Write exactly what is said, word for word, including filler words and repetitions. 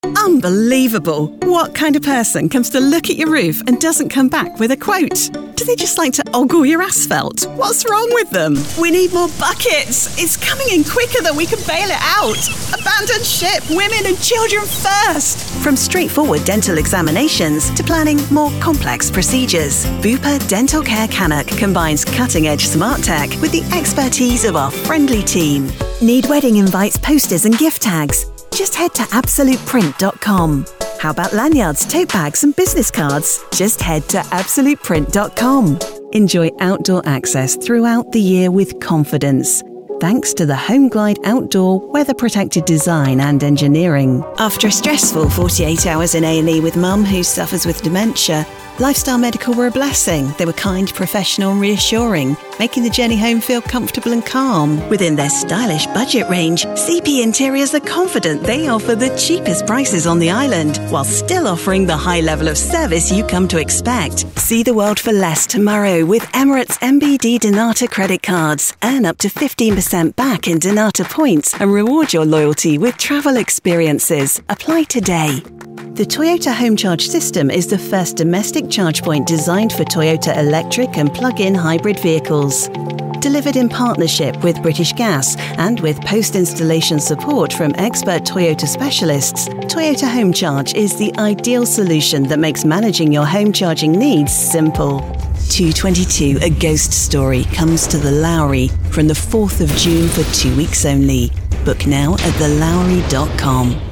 Unbelievable. What kind of person comes to look at your roof and doesn't come back with a quote? Do they just like to ogle your asphalt? What's wrong with them? We need more buckets. It's coming in quicker than we can bail it out. Abandon ship, women and children first. From straightforward dental examinations to planning more complex procedures, Bupa Dental Care Cannock combines cutting-edge smart tech with the expertise of our friendly team. Need wedding invites, posters and gift tags? Just head to absolute print dot com. How about lanyards, tote bags and business cards? Just head to absolute print dot com. Enjoy outdoor access throughout the year with confidence, thanks to the HomeGlide outdoor weather-protected design and engineering. After a stressful forty-eight hours in A and E with mum who suffers with dementia, Lifestyle Medical were a blessing. They were kind, professional and reassuring, making the journey home feel comfortable and calm. Within their stylish budget range, C P Interiors are confident they offer the cheapest prices on the island, while still offering the high level of service you come to expect. See the world for less tomorrow with Emirates M B D Donata credit cards. Earn up to fifteen percent back in Donata points and reward your loyalty with travel experiences. Apply today. The Toyota Home Charge system is the first domestic charge point designed for Toyota electric and plug-in hybrid vehicles. Delivered in partnership with British Gas and with post-installation support from expert Toyota specialists, Toyota Home Charge is the ideal solution that makes managing your home charging needs simple. two twenty-two A Ghost Story comes to the Lowry from the fourth of June for two weeks only. Book now at the lowry dot com.